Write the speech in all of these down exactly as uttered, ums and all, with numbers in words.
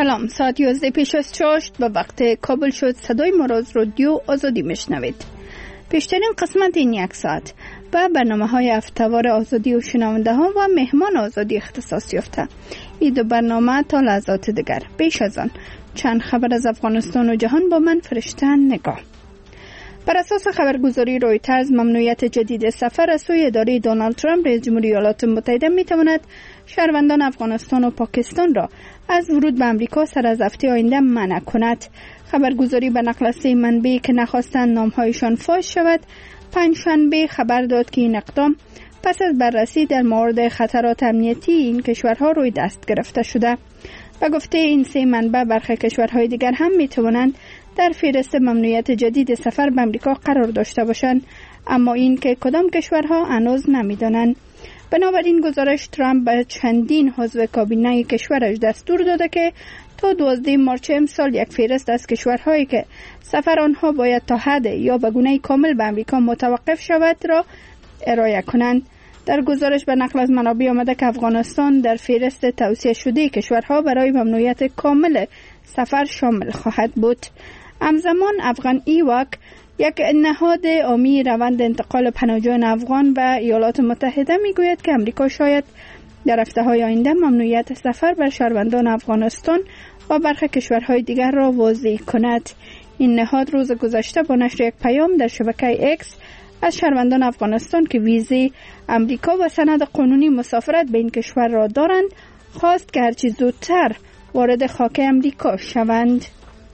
سلام، ساعت یازده پیش از چاشت و وقت کابل شد. صدای ما را از رادیو آزادی میشنوید. پیشترین قسمت این یک ساعت و برنامه های هفته‌وار آزادی و شنونده ها و مهمان آزادی اختصاص یافته. این دو برنامه تا لحظات دیگر. پیش از آن چند خبر از افغانستان و جهان با من فرشته نگاه. بر اساس خبرگزاری رویترز، ممنوعیت جدید سفر از سوی اداره دونالد ترامپ رئیس جمهوری ایالات متحده میتواند شهروندان افغانستان و پاکستان را از ورود به امریکا سر از هفته آینده منع کند. خبرگزاری به نقل از سه منبعی که نخواستند نامهایشان فاش شود، پنجشنبه خبر داد که این اقدام پس از بررسی در مورد خطرات امنیتی این کشورها روی دست گرفته شده. به گفته این سه منبع، برخی کشورهای دیگر هم میتوانند در فهرست ممنوعیت جدید سفر به امریکا قرار داشته باشند، اما این که کدام کشورها هنوز نمیدانند. بنابراین گزارش ترامپ به چندین عضو کابینه کشورش دستور داده که تا دوازده مارس امسال یک فهرست از کشورهایی که سفر آنها باید تا حد یا به گونه کامل به امریکا متوقف شود را ارائه کنند. در گزارش به نقل از منابع آمده که افغانستان در فهرست توصیه شده کشورها برای ممنوعیت کامل سفر شامل خواهد بود. همزمان افغان ایواک، یک نهاد عامی روند انتقال پناهجویان افغان به ایالات متحده، میگوید که امریکا شاید در هفته‌های آینده ممنوعیت سفر بر شهروندان افغانستان و برخی کشورهای دیگر را وضع کند. این نهاد روز گذشته با نشر یک پیام در شبکه اکس از شهروندان افغانستان که ویزه امریکا و سند قانونی مسافرت به این کشور را دارند خواست که هرچی زودتر وارد خاک امریکا شوند.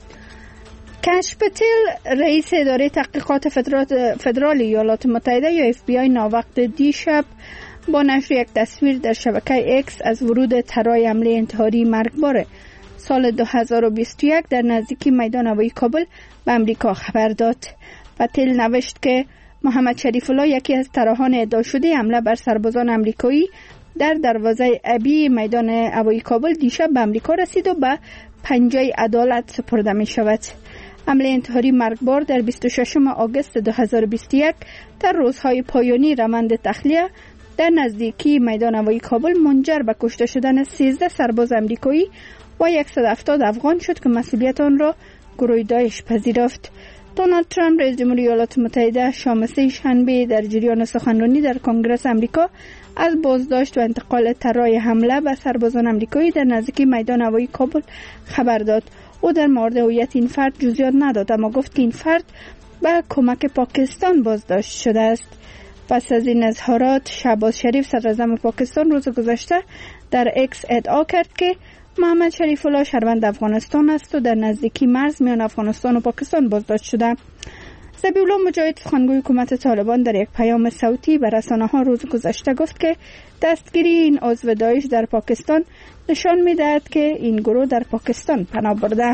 کش پتل، رئیس اداره تحقیقات فدرال ایالات متحده یا اف بی آی، ناوقت دیشب با نشر یک تصویر در شبکه اکس از ورود طرای حمله انتحاری مرگبار سال دو هزار و بیست و یک در نزدیکی میدان هوایی کابل به امریکا خبر داد. پتل نوشت که محمد شریف الله، یکی از طراحان ادعا شده حمله بر سربازان امریکایی در دروازه ابی میدان هوایی کابل، دیشب به امریکا رسید و به پنجه عدالت سپرده می شود. حمله انتحاری مرگبار در بیست و ششم آگوست دو هزار و بیست و یک در روزهای پایانی روند تخلیه در نزدیکی میدان هوایی کابل منجر به کشته شدن سیزده سرباز امریکایی و صد و هفتاد افغان شد که مسئولیت آن را گروه داعش پذیرفت. دونالد ترامپ رئیس جمهوری ایالات متحده شام سه شنبه در جریان سخنرانی در کنگره امریکا از بازداشت و انتقال طرای حمله به سربازان امریکایی در نزدیکی میدان هوایی کابل خبر داد. او در مورد هویت این فرد جزئیات نداد، اما گفت که این فرد به کمک پاکستان بازداشت شده است. پس از این اظهارات، شهباز شریف صدراعظم پاکستان روز گذشته در اکس ادعا کرد که محمد شریف الله شهروند افغانستان است و در نزدیکی مرز میان افغانستان و پاکستان بازداشت شده. ذبیح الله مجاهد، سخنگوی حکومت طالبان، در یک پیام صوتی به رسانه‌ها روز گذشته گفت که دستگیری این عضو داعش در پاکستان نشان می‌دهد که این گروه در پاکستان پناه برده.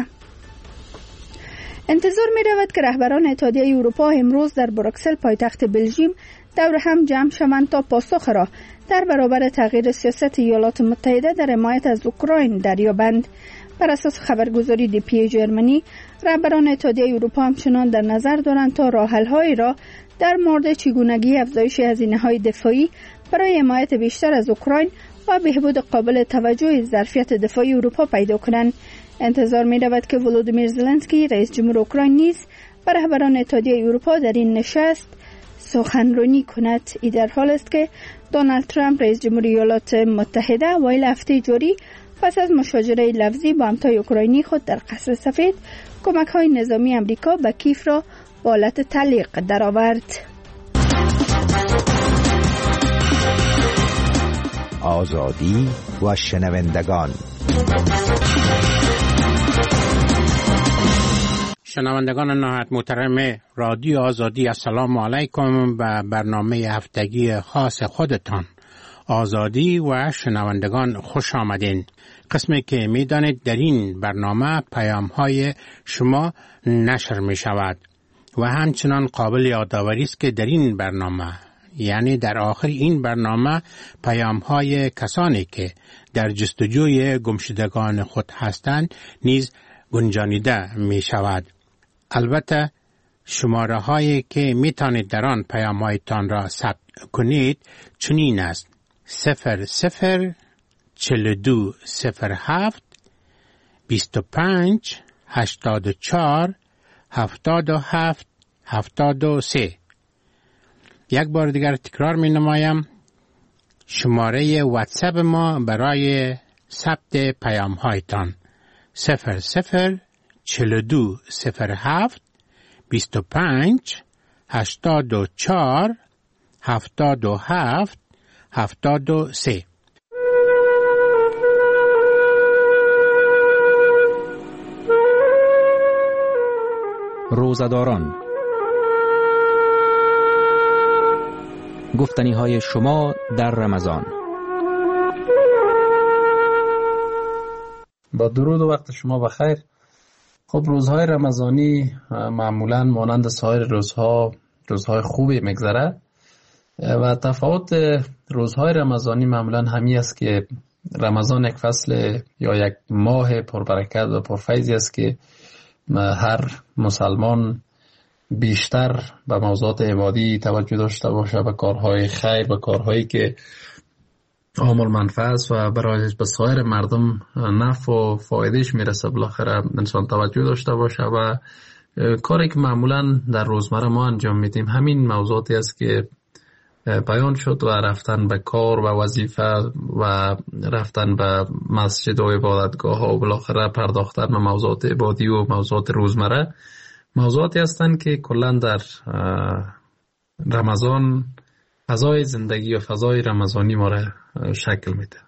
انتظار می‌رود که رهبران اتحادیه اروپا امروز در بروکسل، پایتخت بلژیم، دور هم جمع شوند تا پاسخ را در برابر تغییر سیاست ایالات متحده در حمایت از اوکراین دریابند. بر اساس خبرگزاری دی پی جرمنی، رهبران اتحادیه اروپا همچنان در نظر دارند تا راه‌حل‌هایی را در مورد چگونگی افزایش هزینه‌های دفاعی برای حمایت بیشتر از اوکراین و بهبود قابل توجه ظرفیت دفاعی اروپا پیدا کنند. انتظار می‌رود که ولودیمیر زلنسکی، رئیس جمهور اوکراین، نیز بر رهبران اتحادیه اروپا در این نشست سخنرانی کند. این در حال است که دونالد ترامپ رئیس جمهوری ایالات متحده اوایل هفته جاری پس از مشاجره لفظی با همتای اوکراینی خود در قصر سفید، کمک‌های نظامی امریکا به کیف را با حالت تعلیق درآورد. آزادی و شنوندگان. شنوندگان نهایت محترم رادیو آزادی، السلام علیکم. به برنامه هفتگی خاص خودتان آزادی و شنوندگان خوش آمدین. قسمی که می دانید در این برنامه پیام های شما نشر می شود و همچنان قابل یادآوری است که در این برنامه، یعنی در آخر این برنامه، پیام های کسانی که در جستجوی گمشدگان خود هستند نیز گنجانیده می شود. البته شماره هایی که می توانید در آن پیام هایتان را ثبت کنید چنین است: صفر صفر چهل و دو صفر هفت بیست و پنج هشتاد و چهار هفتاد و هفت هفتاد و سه. یک بار دیگر تکرار می نمایم. شماره واتساپ ما برای ثبت پیام هایتان صفر صفر چهل و دو صفر هفت بیست و پنج هشتاد و چهار هفتاد و هفت هفتاد و سه. روزه‌داران، گفتنی های شما در رمضان. با درود و وقت شما بخیر. خب روزهای رمضانی معمولا مانند سایر روزها روزهای خوبی میگذره و تفاوت روزهای رمضانی معمولا همی است که رمضان یک فصل یا یک ماه پربرکت و پرفیضی است که هر مسلمان بیشتر به موضوعات عبادی توجه داشته باشه، به کارهای خیر، به کارهایی که عامل منفعه است و برای به سایر مردم نفع و فایدهش میرسه بالاخره انسان توجه داشته باشه و کاری که معمولا در روزمره ما انجام میدیم همین موضوعاتی است که بیان شد و رفتن به کار و وظیفه و رفتن به مسجد و عبادتگاه ها و بالاخره پرداختن به موضوعات عبادی و موضوعات روزمره موضوعاتی هستند که کلا در رمضان فضای زندگی و فضای رمضانی ما را شکل میده.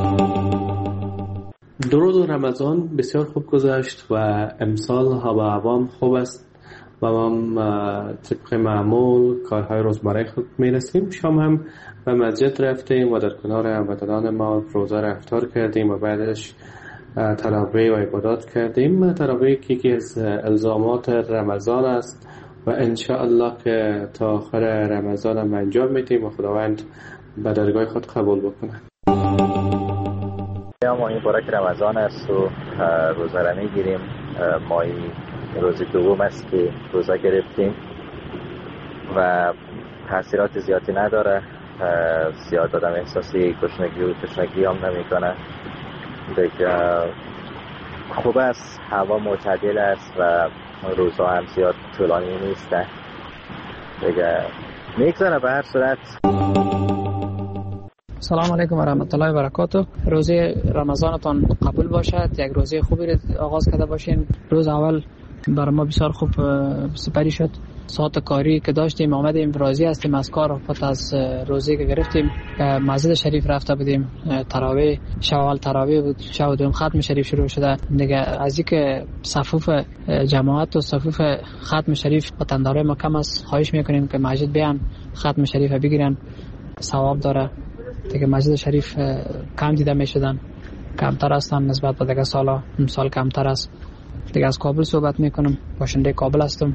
درود و رمضان بسیار خوب گذشت و امسال هوا هوام خوب است و ما طبق معمول کارهای روزمره خود میرسیم. شام هم به مسجد رفتیم و در کنار هموطنان ما روزه را افطار کردیم و بعدش تراویح و عبادات کردیم. تراویح که یکی از الزامات رمضان است و انشاءالله که تا آخر رمضان هم انجام میدیم و خداوند به درگاه خود قبول بکنه. ماه مبارک رمضان است و روزه را میگیریم. ماه روز دوم است که روزه گرفتیم و تاثیرات زیادی نداره. زیاد آدم احساسی گشنگی و تشنگی هم نمیکنه. دیگه خوب است، هوا معتدل است و روزها هم زیاد طولانی نیسته. دیگه میگذره. به هر صورت سلام علیکم و رحمت الله و برکاته. روزه رمضانتان قبول باشد. یک روزه خوبی را آغاز کرده باشین. روز اول برای ما بسیار خوب سپری شد. ساعت کاری که داشتیم آمدیم، راضی هستیم از کار. پس از روزه که گرفتیم مسجد شریف رفته بودیم. تراویح شب اول تراویح بود، شب دوم ختم شریف شروع شده. دیگه از اینکه صفوف جماعت و صفوف ختم شریف وطندارای ما کم است، خواهش میکنیم که مسجد بیان ختم شریف بگیرن، ثواب داره. دیگه مسجد شریف کم دیده میشدن، کمتر هستن نسبت به دیگه سالا. امسال کمتر است. دیگه از کابل صحبت میکنم، باشنده کابل هستم.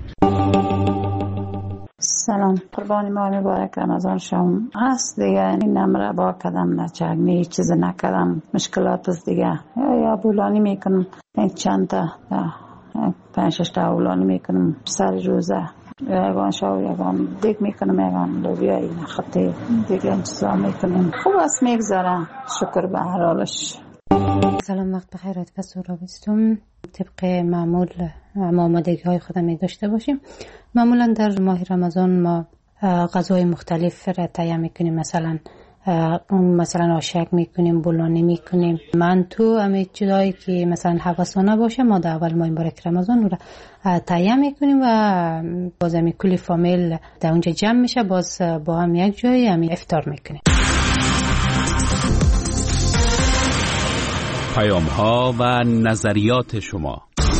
سلام، قربان ماه مبارک رمضان شما هست. دیگه این نمره با کدم نچک نی چیز نکردم، مشکلات است دیگه. یا یا بولانی میکنم، یک چند تا پنج شش تا بولانی میکنم سر روزه. یگان شاو یگان دیگ میکنم، یگان لوبیایی نخطی دیگه انتظام میکنم. خوب است میگذره، شکر به هر حالش. سلام، وقت بخیر. از کسو را بستم. طبق معمول آمادگی های خودم می داشته باشیم. معمولا در ماه رمضان ما غذای مختلف را تهیه میکنیم. مثلا مثلا آشک میکنیم، بولانی میکنیم، منتو، همه چیزایی که مثلا حواسانه باشه ما در اول ماه مبارک رمضان رو تهیه میکنیم و باز همی کلی فامیل در اونجا جمع میشه، باز با هم یک جایی همی افطار میکنیم. پیام ها و نظریات شما.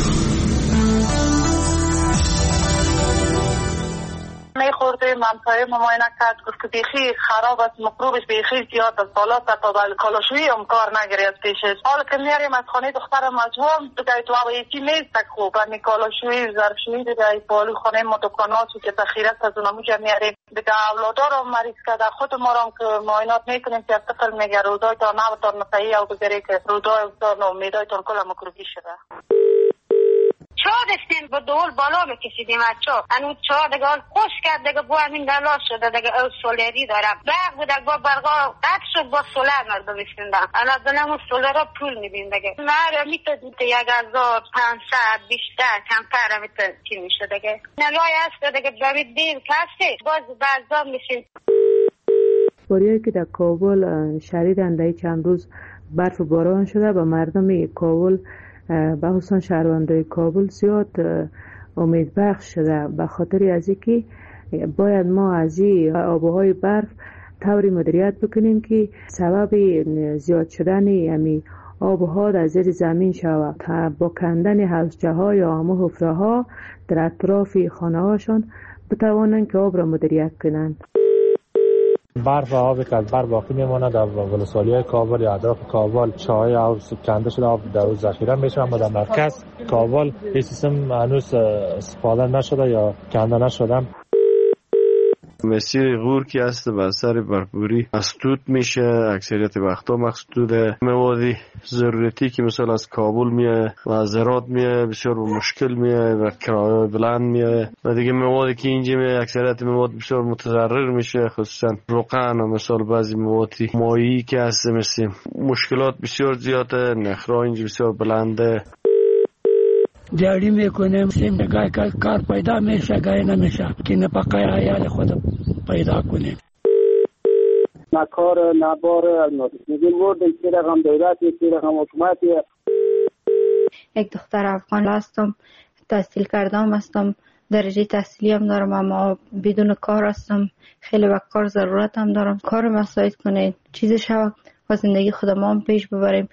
میخورده منطقه مماینه کرد، گفت که بیخی خراب است، مکروبش بیخی زیاد است، بالا تا تا کالاشویی هم کار نگیری از پیشش. حالا که میاریم از خانه دخترم مجموعم دیگه تو هوا یکی نیست که خوب همی کالاشویی ظرفشویی دیگه بالو خانه ما دکاناتو که تخیرت از اونمو جا میاریم دیگه. اولادها رو مریض کرده، خود ما رو که معاینات میکنیم که از طفل میگه رودای تا نو تا نفعی او بگیری که رودای تا نو میدای تا کل مکروبی شده. چا داشتیم با دول بالا میکشیدیم از چا انو چا دیگه خوش کرد دیگه با همین دلا شده دیگه او سولری دارم برق بود با برقا قطع شد با سولر مردم استندن الان دنمون سولر پول میدیم دیگه مره میتونید یک هزار پانصد بیشتر کمتر میتونید چی میشه دیگه نلای هست دیگه برید دیر کسی باز بعضا میشین. باریایی که در کابل شدیدن در چند روز برف و باران شده و مردم کابل به خصوص شهروندان کابل زیاد امید بخش شده به خاطر از اینکه باید ما از این آبهای برف طوری مدیریت بکنیم که سبب زیاد شدن امی آبها در زیر زمین شود با کندن حوضچه ها یا همه حفره ها در اطراف خانه هاشون بتوانند که آب را مدیریت کنند. برف و آبی که از بر باقی میمونه در ولسوالی های کابل یا اطراف کابل چاهای آب کنده شده آب در روز ذخیره میشه اما در مرکز کابل این سیستم هنوز استفاده نشده یا کنده نشده. مسیر غور که هست به اثر برفباری مسدود میشه اکثریت وقتا مسدوده موادی ضرورتی که مثلا از کابل میه و از هرات میه بسیار مشکل میه و کرایه بلند میه و دیگه موادی که اینجا میه اکثریت مواد بسیار متضرر میشه خصوصا روغن و مثلا بعضی موادی مایی که هست مثل مشکلات بسیار زیاده نخرا اینجا بسیار بلنده دیاری میکنیم سیم گای کار پیدا میشه گای نمیشه که نپقای عیال خود پیدا کنیم نه کار نه بار میگیم ورد یک رقم دولت یک رقم حکومت. یک دختر افغان هستم تحصیل کردم هستم درجه تحصیلی هم دارم اما بدون کار هستم خیلی وقت کار ضرورت هم دارم کار مساعد کنه چیزی شود و زندگی خودم هم پیش ببریم.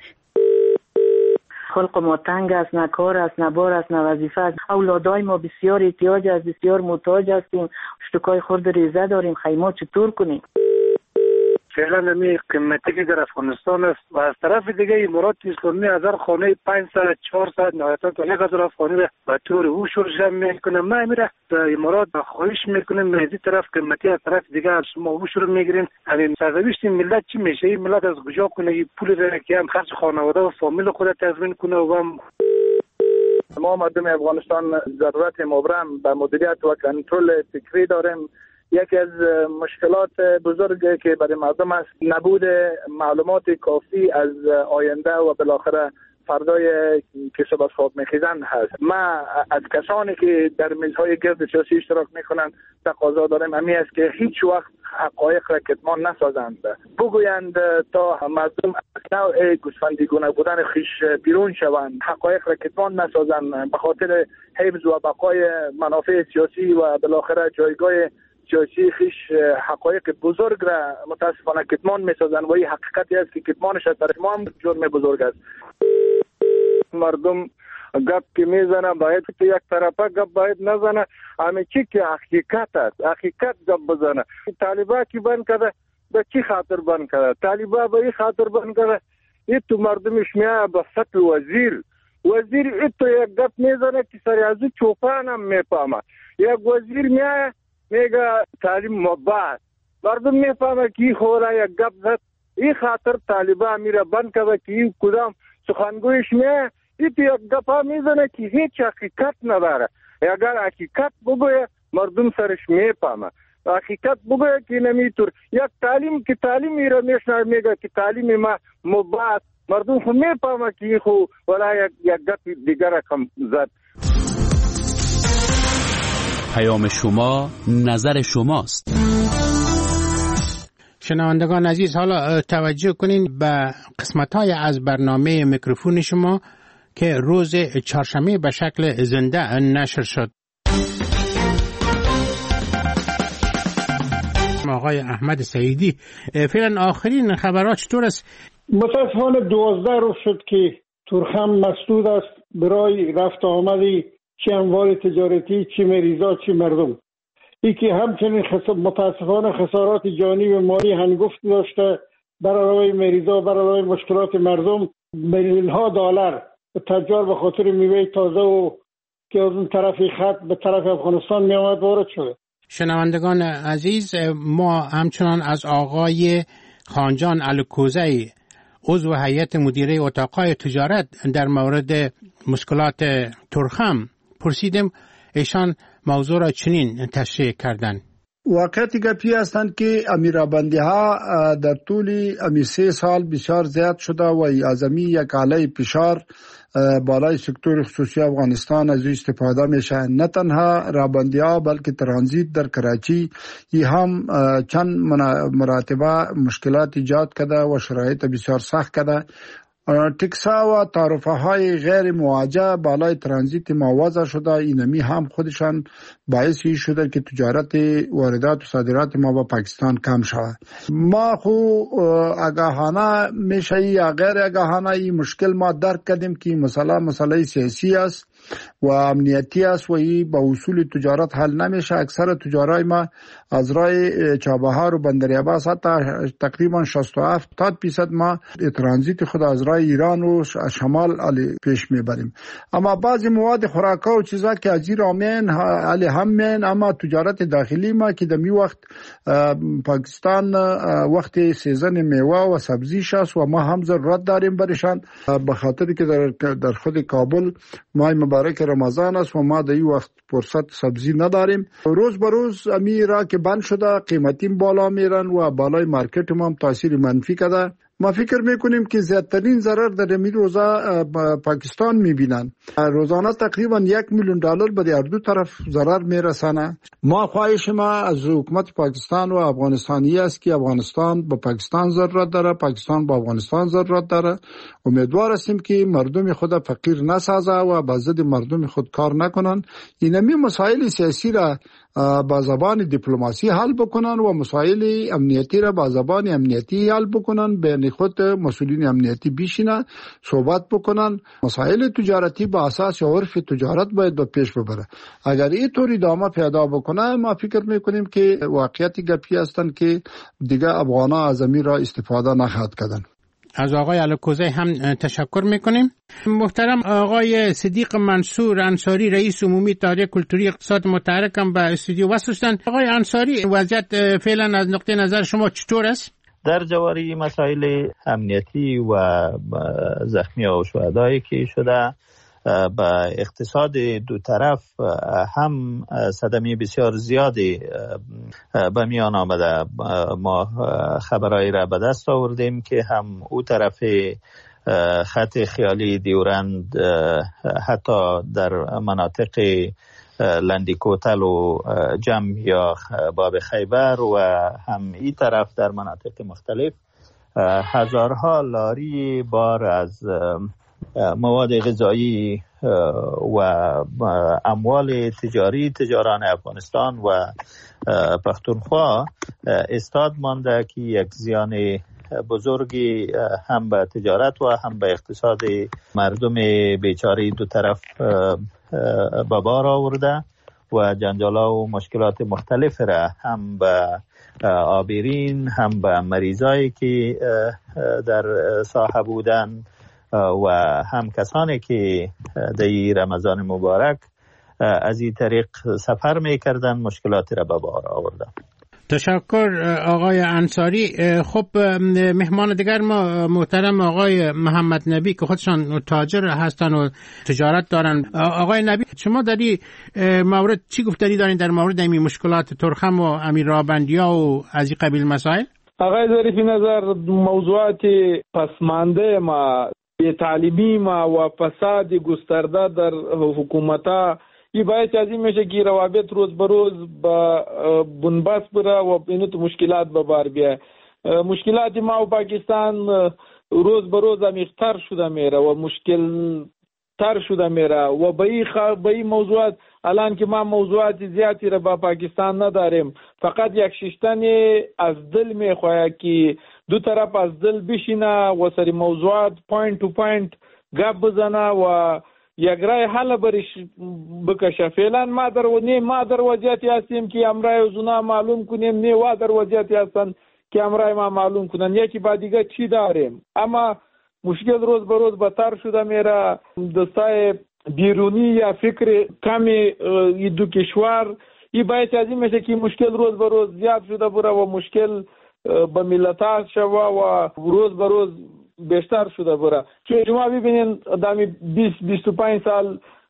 خلق ما تنگ است نه کار است نه بار است نه وظیفه است اولادای ما بسیار احتیاج است بسیار محتاج هستیم اشتکای خورد ریزه داریم خیمه چطور کنیم. فعلا نمی قیمتی که در افغانستان است و از طرف دیگه امارات اسلامی هزار خانه پانصد چهارصد نهایتا تا یک هزار خانه را به طور هوشور جمع میکنه. ما میره امارات خواهش میکنیم مهدی طرف قیمتی از طرف دیگه از شما هوشور میگیرین همین سرنوشت ملت چی میشه این ملت از کجا کنه این پول را که هم خرج خانواده و فامیل خود تضمین کنه و هم ما مردم افغانستان ضرورت مبرم به مدیریت و کنترل فکری داریم. یکی از مشکلات بزرگی که برای مردم است نبود معلومات کافی از آینده و بالاخره فردای که صبح از خواب میخیزن هست. ما از کسانی که در میزهای گرد سیاسی اشتراک میکنند تقاضا داریم امی است که هیچ وقت حقایق را کتمان نسازند بگویند تا مردم از نوع گوسفندیگونه بودن خیش بیرون شوند حقایق را کتمان نسازند به خاطر حفظ و بقای منافع سیاسی و بالاخره جایگاه سیاسی خیش حقایق بزرگ را متاسفانه کتمان میسازن و این حقیقتی است که کتمانش از طرف ما هم جرم بزرگ است. مردم گپ که میزنه باید تو یک طرفه گپ باید نزنه همه چی که حقیقت است حقیقت گپ بزنه. طالبا کی بند کرده به چی خاطر بند کرده طالبا به این خاطر بند کرده این تو مردمش میاد به سطح وزیر وزیر این تو یک گپ میزنه که سری ازو چوپان هم میپامه یک وزیر میاد میگه تعلیم مباح مردم میفهمه که خوره یک گپ زد این خاطر طالبا میره بند کرده که این کدام سخنگویش میه این تو یک گپ ها میزنه که هیچ حقیقت نداره. اگر حقیقت بگویه مردم سرش میفهمه حقیقت بگویه که نمیتور یک تعلیم که تعلیم میره میشنه میگه که تعلیم ما مباح مردم خو میفهمه که این خو ولا یک, یک گپ دیگر کم زد. پیام شما نظر شماست. شنوندگان عزیز حالا توجه کنین به قسمت‌های از برنامه میکروفون شما که روز چهارشنبه به شکل زنده نشر شد. آقای احمد سعیدی فعلا آخرین خبرات چطور است؟ متاسفانه دوازده روز شد که تورخم مسدود است برای رفت آمدی چه اموال تجارتی چه مریضات چه مردم. ای که همچنین خس... متاسفانه خسارات جانی و مالی هنگفت داشته برای مریضا برای مشکلات مردم میلیون ها دلار تجار به خاطر میوه تازه و که از اون طرف خط به طرف افغانستان می آمد وارد شده. شنوندگان عزیز ما همچنان از آقای خانجان الکوزی عضو هیئت مدیره اتاقهای تجارت در مورد مشکلات تورخم پرسیدم ایشان موضوع را چنین تشریح کردند. واقعیت گپی هستند که امیرابندی ها در طول امی سه سال بسیار زیاد شده و از امی یک علیه فشار بالای سکتور خصوصی افغانستان از استفاده میشه. نه تنها رابندی ها بلکه ترانزیت در کراچی ای هم چند مراتبه مشکلات ایجاد کرده و شرایط بسیار سخت کرده. تکسا و تعرفه های غیر مواجه بالای ترانزیت ما وضع شده. اینمی هم خودشان باعثی شده که تجارت واردات و صادرات ما با پاکستان کم شود. ما خو آگاهانه میشه یا غیر آگاهانه این مشکل ما درک کردیم که مسئله مسئله سیاسی است و امنیتی است و این با اصول تجارت حل نمیشه. اکثر تجارای ما از راه چابهار و بندر عباس حتی تقریبا شصت و هفت درصد ما ترانزیت خود از راه ایران و شمال علی پیش میبریم. اما بعضی مواد خوراکه و چیزا که از ایران علی هم مین، اما تجارت داخلی ما که دمی وقت پاکستان وقت سیزن میوه و سبزی شاست و ما هم ضرورت داریم برشان، به خاطر که در, در خود کابل ماه مبارک رمضان است و ما در این وقت فرصت سبزی نداریم. روز به روز امی را که بند شده قیمتی بالا میرن و بالای مارکت ما هم تاثیر منفی کرده. ما فکر میکنیم که زیادترین ضرر در این روزا پاکستان میبینن. روزانه تقریبا یک میلیون دلار به هر دو طرف ضرر میرسانه. ما خواهش ما از حکومت پاکستان و افغانستانی است که افغانستان به پاکستان ضرورت داره، پاکستان به افغانستان ضرورت داره. امیدوار هستیم که مردم خود فقیر نسازه و به ضد مردم خود کار نکنن. اینمی مسائل سیاسی را با زبان دیپلماسی حل بکنن و مسائل امنیتی را با زبان امنیتی حل بکنن. بین خود مسئولین امنیتی بیشینن صحبت بکنن. مسائل تجارتی با اساس عرف تجارت باید به پیش ببره. اگر این طور ادامه پیدا بکنه ما فکر میکنیم که واقعیت گپی هستند که دیگه افغانا از امیر را استفاده نخواهد کردن. از آقای الکوزی هم تشکر میکنیم. محترم آقای صدیق منصور انصاری رئیس عمومی اداره کلتوری اقتصاد متحرک هم به استودیو وصل شدند. آقای انصاری وضعیت فعلا از نقطه نظر شما چطور است؟ در جواری مسائل امنیتی و زخمی و شهدایی که شده با اقتصاد دو طرف هم صدمه بسیار زیادی به میان آمده. ما خبرایی را به دست آوردیم که هم او طرف خط خیالی دیورند حتی در مناطق لندیکوتل و جم یا باب خیبر و هم این طرف در مناطق مختلف هزارها لاری بار از مواد غذایی و اموال تجاری تجاران افغانستان و پختونخوا استاد مانده که یک زیان بزرگی هم به تجارت و هم به اقتصاد مردم بیچاره دو طرف به بار آورده و جنجالا و مشکلات مختلف را هم به آبیرین هم به مریضایی که در ساحه بودن و هم کسانی که در رمضان مبارک از این طریق سفر میکردن مشکلاتی را به بار آوردن. تشکر آقای انصاری. خب مهمان دیگر ما محترم آقای محمد نبی که خودشان تاجر هستن و تجارت دارن. آقای نبی شما در این مورد چی گفتنی دارین در مورد این مشکلات ترخم و امیرابندیا و از این قبیل مسائل؟ آقای ظریفی نظر موضوعات پسمانده ما طالبی ما و فساد گسترده در حکومت ای باید از این میشه که روابط روز به روز با بنبست بره و اینو تو مشکلات به بار بیه. مشکلات ما و پاکستان روز به روز عمیق‌تر شده میره و مشکل تر شده میره و به این خ... به این موضوعات الان که ما موضوعات زیادی را با پاکستان نداریم، فقط یک ششتن از دل میخواه که دو طرف از دل بشینه و سری موضوعات پوینت تو پوینت گپ بزنه و یک رای حل برش بکشه. فعلا ما در و نه ما در وضعیتی هستیم که امرای زنا معلوم کنیم، نه و در وضعیتی هستن که امرای ما معلوم کنن. یکی با دیگه چی داریم، اما مشکل روز به روز بدتر شده میره. دستای بیرونی یا فکر کمی دو کشور ای باید از این میشه که مشکل روز به روز زیاد شده بره و مشکل به ملت شوه و روز به روز بیشتر شده بره. چون شما ببینید دامی بیست بیست و پنج سال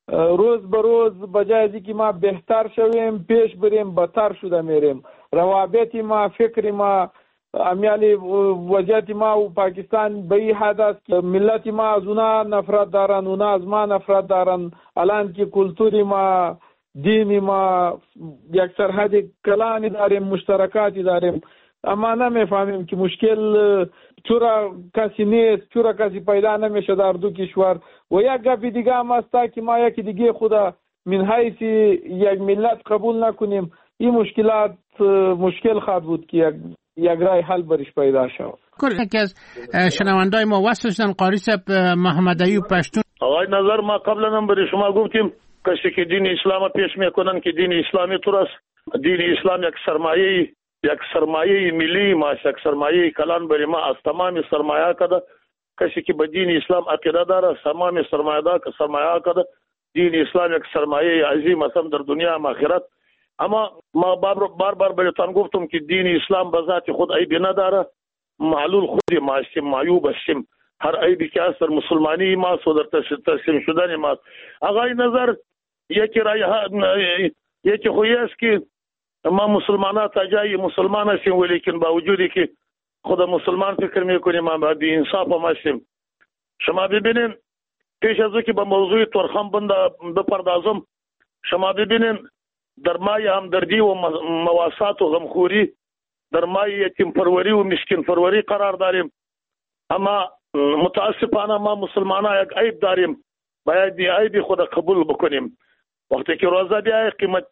روز به روز به جای از اینکه ما بهتر شویم پیش بریم بدتر شده میریم. روابط ما، فکر ما، امیالی وضعیت ما و پاکستان به این حد است که ملت ما از اونا نفرت دارن، اونا از ما نفرت دارن. الان که کلتوری ما، دینی ما یک سرحد کلانی داریم، مشترکاتی داریم، اما نمیفهمیم که مشکل چرا کسی نیست، چرا کسی پیدا نمیشه در دو کشور. و یک گپ دیگه هم است که ما یکی دیگه خدا من حیث یک ملت قبول نکنیم، این مشکلات مشکل خواهد بود که یک یک رای حل برش پیدا شود. یکی از شنوندای ما وصل شدن قاری صاحب محمد ایوب پشتون. آقای نظر ما قبلا هم برای شما گفتیم کسی که دین اسلام پیش میکنن که دین اسلامی طور است. دین اسلام یک سرمایه یک سرمایه ملی ما، یک سرمایه کلان برای ما از تمام سرمایه کده. کسی که به دین اسلام عقیده داره تمام سرمایه دار که سرمایه کده. دین اسلام یک سرمایه عظیم است در دنیا و آخرت. اما ما بار بار بار بهتون گفتم که دین اسلام به ذات خود عیبی نداره، معلول خودی ما هستیم، معیوب هستیم. هر عیبی که است در مسلمانی ما و در تسلیم شدن ما. آقای نظر یکی رای یکی خویی است که ما مسلمانان تا جای مسلمان هستیم، ولیکن با وجودی که خود مسلمان فکر میکنیم ما بی انصاف هم هستیم. شما ببینین پیش از که به موضوع تورخم بنده بپردازم، شما ببینین در مای همدردی و مواسات و غمخوری، در مای یتیم پروری و مسکین پروری قرار داریم. اما متاسفانه ما مسلمانان یک عیب داریم، باید دی عیبی خود قبول بکنیم. وقتی که روزه بیای قیمت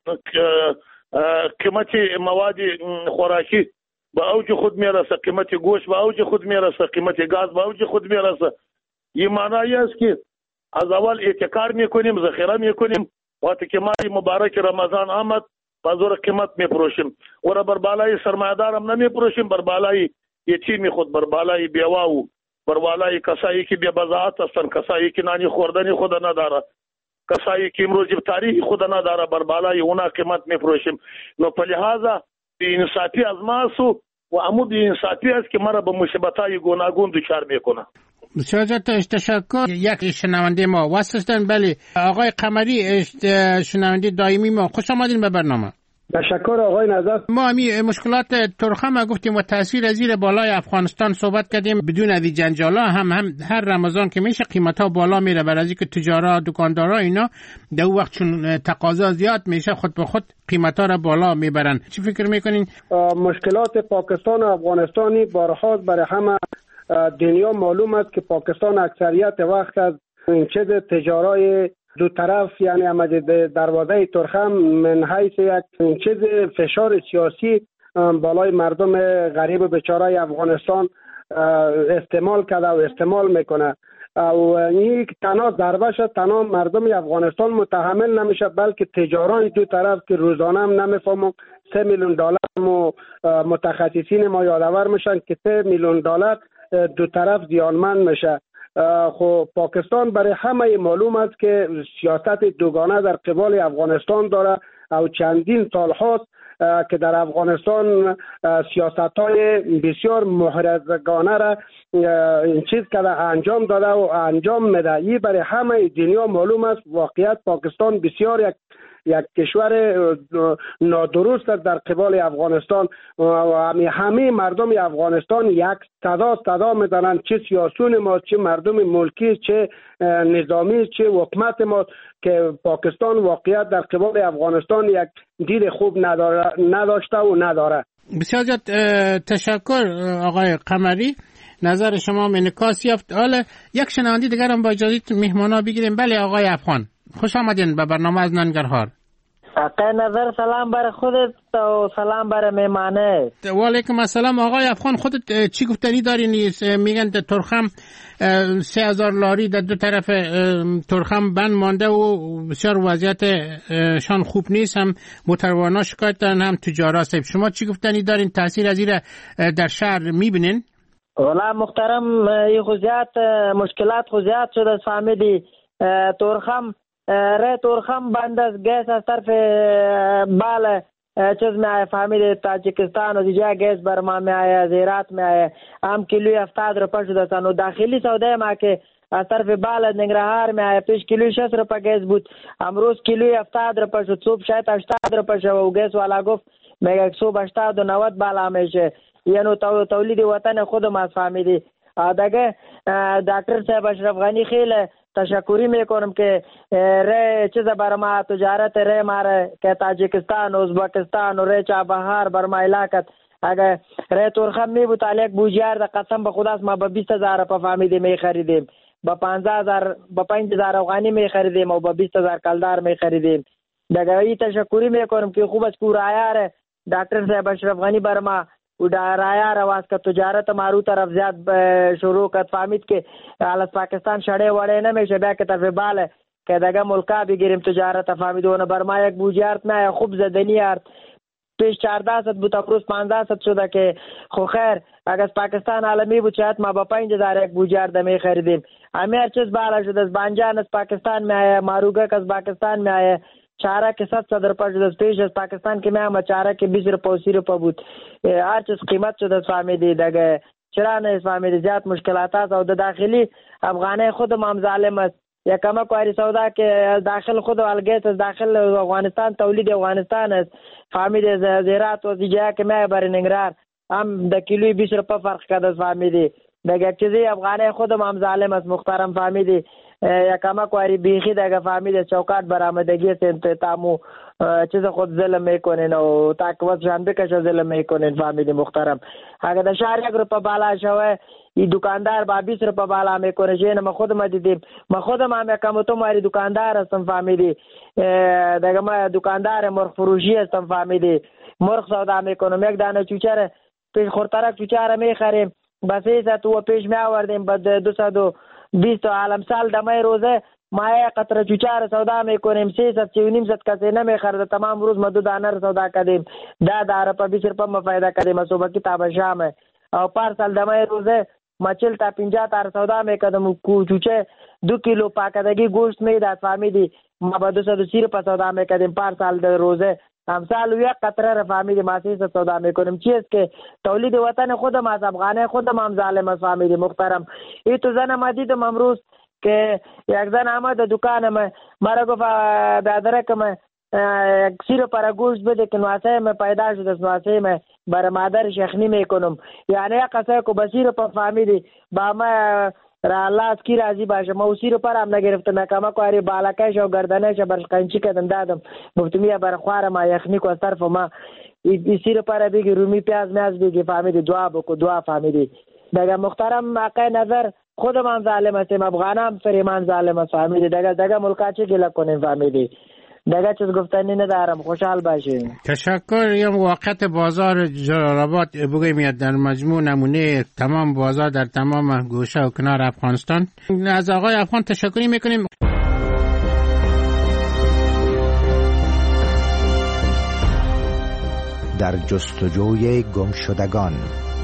قیمت مواد خوراکی به اوج خود میرسه، قیمت گوشت به اوج خود میرسه، قیمت گاز به اوج خود میرسه. این معنی است که از اول احتکار میکنیم، ذخیره میکنیم. وقتی که ماه مبارک رمضان آمد با زور قیمت میپروشیم و را بر بالای سرمایه‌دار هم نمیپروشیم، بر بالای یتیمی خود، بر بالای بیوه و بر بالای کسایی که بی بضاعت هستند، کسایی که نانی خوردنی خود نداره، کسایی که امروز تاریخ خود نداره، بر بالای اونا قیمت میپروشیم. نو په لحاظه بی انصافی از ماسو و عمود بی انصافی است که مرا به مصیبت‌های گوناگون دچار میکنه. بسیار تشکر. یک شنونده ما وصل شدن. بله آقای قمری شنونده دائمی ما، خوش آمدین به برنامه. تشکر آقای نظر. ما همی مشکلات ترخم گفتیم و تاثیر زیر بالای افغانستان صحبت کردیم. بدون ادی جنجالا هم هم هر رمضان که میشه قیمتا بالا میره، برای اینکه تجارا دکاندارا اینا در وقت چون تقاضا زیاد میشه خود به خود قیمتا را بالا میبرن. چی فکر میکنین؟ مشکلات پاکستان و افغانستانی بارها برای همه دنیا معلوم است که پاکستان اکثریت وقت از این چیز تجارای دو طرف، یعنی آمده دروازه ترخم من حیث یک چیز فشار سیاسی بالای مردم غریب بیچاره افغانستان استعمال کرده و استعمال میکنه و این تنها ضربه شد، تنها مردم افغانستان متحمل نمیشه، بلکه تجارای دو طرف که روزانه هم نمیفهمم سه میلیون دلار و متخصصین ما یادآور میشن که سه میلیون دلار دو طرف زیانمند میشه. خب پاکستان برای همه معلوم است که سیاست دوگانه در قبال افغانستان داره و چندین سال هاست که در افغانستان سیاست های بسیار محرزگانه را این چیز که انجام داده و انجام میده. این برای همه دنیا معلوم است. واقعیت پاکستان بسیار یک یک کشور نادرست است در قبال افغانستان و همه مردم افغانستان یک صدا صدا میزنند، چه سیاسون ما، چه مردم ملکی، چه نظامی، چه حکومت ما، که پاکستان واقعیت در قبال افغانستان یک دید خوب نداره، نداشته و نداره. بسیار زیاد تشکر آقای قمری، نظر شما انعکاس یافت. حالا یک شنونده دیگر هم با اجازه مهمانا بگیریم. بله آقای افغان، خوش آمدین به برنامه از ننگرهار. آقای نظر سلام بر خودت و سلام بر مهمانه. و علیکم السلام. آقای افغان خودت چی گفتنی دارین؟ میگن ترخم سه هزار لاری در دو طرف ترخم بند مانده و بسیار وضعیت شان خوب نیست، هم متروانا شکایت دارن هم تجارا صاحب. شما چی گفتنی دارین؟ تاثیر از این در شهر میبینین؟ والا محترم این خوزیات مشکلات خوزیات شده فهمیدی. ترخم ره ترخم بند از گیس از طرف بال چیز میں آئے فهمیدی تاجکستان و دیجا گیس برما میں آئے، زیرات میں آئے، هم کلوی هفتاد روپا شده سن و داخلی سوده ما که از طرف بال ننگرهار می آید. پیش کیلوی شصت روپه گیس بود، امروز کیلوی هفتاد روپه شد، صبح شاید هشتاد روپه شد و گیس والا گفت میگه صبح هشتاد و نود بالا میشه. یعنی تولید وطن خود ما فهمیدی. دیگه دکتر صاحب اشرف غنی خیلی تشکری میکنم که ره چیز بر ما تجارت ره ماره که تاجیکستان ازبکستان و ره چابهار بر ما علاقت اگر ره تورخم می بود علیک بوجیار ده قسم به خداست ما با بیست هزار پا فهمیده می خریدیم، با پانزده هزار با پنج هزار افغانی می خریدیم و با بیست هزار کلدار می خریدیم. دیگه ای تشکری میکنم که خوب از کورایار دکتر صاحب اشرف غنی بر ما و رایار آواز که تجارت مارو طرف زیاد شروع کرد. فهمید که از پاکستان شده وڑه نمیشه بیا که طرف باله که دیگه ملکا بگیریم تجارت. فهمید و بر ما یک بوجیارت نه خوب زدنی ارد پیش چهارده ست بود امروز پانزده ست شده که خو خیر اگر از پاکستان عالمی بود شاید ما با پنج هزار یک بوجیارت می خریدیم. همه هر چیز بالا شده. از بانجان از پاکستان می آیه، ماروگک از پاکستان می آیه، چاره که صد صد روپه شده. پیش از پاکستان که می آمد چاره که بیست روپه و سی روپه بود. هر چیز قیمت شده. فهمیدی دیگه چرا نه فهمیدی زیاد مشکلات هست و داخلی افغانه خود ما هم ظالم است. یا کما کواری سودا که داخل خود والگیت از داخل افغانستان تولید افغانستان است. فهمیدی زیرات و زیجا که می بر ننگرهار هم د کیلوی بیست روپه فرق کرده. فهمیدی دیگه چیزی افغانه خود ما هم ظالم است محترم. فهمیدی یا کما کواری بیخی دیگه فهمیدی چوکات برآمدگی سنت تامو چیز خود ظلم میکنین و تاکوت جان بکش ظلم میکنین. فهمیدی محترم اگر د شهر یک روپه بالا شوه ای دکاندار با بیست روپه بالا میکنه. جین ما خود ما دیدیم، ما خودم هم یکم تو ماری دکاندار هستم. فهمیدی دیگه ما دکاندار مرغ فروشی هستم. فهمیدی مرغ سودا میکنم. یک دانه چوچره پیش خورترک چوچره میخریم با سه ست و پیش می آوردیم بعد دو ست و بیست عالم سال دمای روزه ما یک قطره چوچاره سودا میکنیم. سه ست چه و نیم ست کسی نمیخرده. تمام روز ما دو دانه سودا کردیم. ده ده روپه بیست روپه ما فایده کردیم. صبح کی تا شام او پر سال دمای روزه ما چل تا پنجاه تا سودا میکردم. چوچه دو کیلو پاکدگی گوشت میداد. فهمیدی ما با دو ست و سی روپه سودا میکردیم پر سال در روزه. امسال یک قطره را فهمیدی ما سه ست سودا میکنیم. چیز که تولید وطن خود ما از افغانه خود ما هم ظالم است. فهمیدی محترم ای تو زن ما دیدم امروز که یک زن آمد دکان ما مرا گفت برادر ما یک سی روپه گوشت بده که نواسه ما پیدا شده. نواسه ما برای مادر شخنی میکنم. یعنی یک قصه که بسی روپه فهمیدی با ما را الله از کی راضی باشه. ما سی روپه هم نگرفتم. نکاما کواری بالکش و گردنش بر قنچی کردم دادم گفتم بر خوار ما یخنی کو از طرف ما ای سی روپه را بگی رومی پیاز میاز بگی. فهمیدی دعا بکو دعا. فهمیدی دیگه محترم آقای نظر خودم هم ظالم هستیم، افغان هم فریمان ظالم است. فهمیدی دیگه دیگه ملکا چی گله کنیم. فهمیدی دیگه چیز گفتنی ندارم. خوشحال باشین. تشکر. یم وقت بازار جلال آباد بگویم در مجموع نمونه تمام بازار در تمام گوشه و کنار افغانستان. از آقای افغان تشکری میکنیم. در جستجوی گم شدگان.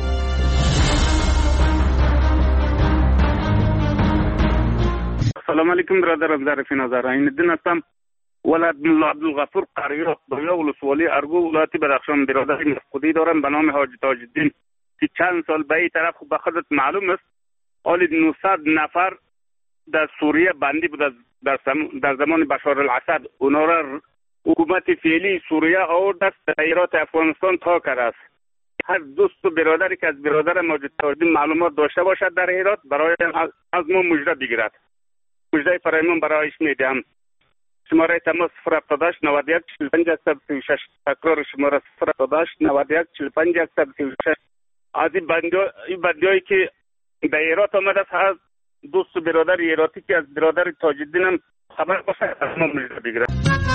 سلام علیکم برادرم ظریف نظر این دین هستم. ولد ملا عبدالغفور قریات بریا ولسوالی ارگو ولایت بدخشان برادر مفقودی دارم به نام حاج تاج الدین که چند سال به این طرف به خودت معلوم است حالی نهصد نفر در سوریه بندی بود در, در زمان بشار الاسد. اونا را حکومت فعلی سوریه آورد دست ایرات افغانستان تا کرده است. هر دوست و برادری که از برادر ماجد تاج الدین معلومات داشته باشد در ایرات برای از ما مژده بگیرد. مژده فرایمان برایش میدم. شماره تماس صفر هفتاد و هشت نود و یک چهل و پنج صد و سی و شش. تکرار شماره صفر هفتاد و هشت نود و یک چهل و پنج صد و سی و شش. از این بندیایی که به ایرات آمده است هر دوست و برادر ایراتی که از برادر تاج الدین هم خبر باشه از ما مژده بگیرد.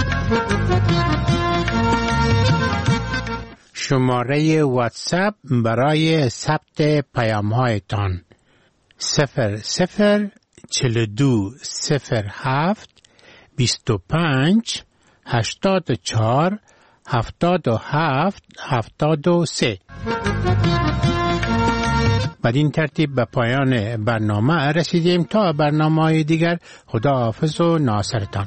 شماره واتساپ برای ثبت پیام‌هایتان صفر صفر چهل و دو صفر هفت بیست و پنج هشتاد و چهار هفتاد و هفت هفتاد و سه. بدین ترتیب به پایان برنامه رسیدیم. تا برنامه‌های دیگر خداحافظ و ناصرتان.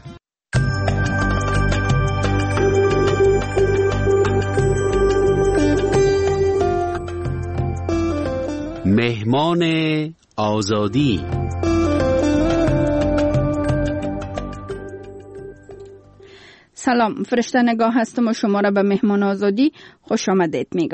مهمان آزادی. سلام، فرشته نگاه هستم و شما را به مهمان آزادی خوش آمدید میگم.